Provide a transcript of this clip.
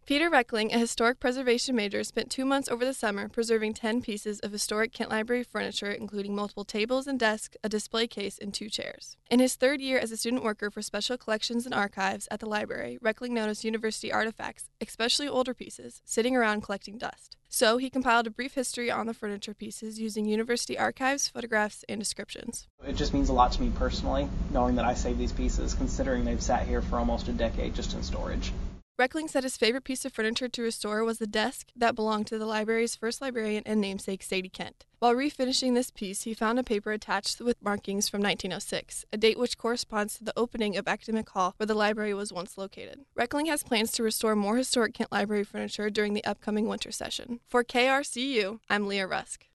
Peter Reckling, a historic preservation major, spent 2 months over the summer preserving 10 pieces of historic Kent Library furniture, including multiple tables and desks, a display case, and 2 chairs. In his third year as a student worker for special collections and archives at the library, Reckling noticed university artifacts, especially older pieces, sitting around collecting dust. So he compiled a brief history on the furniture pieces using university archives, photographs, and descriptions. It just means a lot to me personally, knowing that I saved these pieces, considering they've sat here for almost a decade just in storage. Reckling said his favorite piece of furniture to restore was the desk that belonged to the library's first librarian and namesake, Sadie Kent. While refinishing this piece, he found a paper attached with markings from 1906, a date which corresponds to the opening of Academic Hall where the library was once located. Reckling has plans to restore more historic Kent Library furniture during the upcoming winter session. For KRCU, I'm Leah Rusk.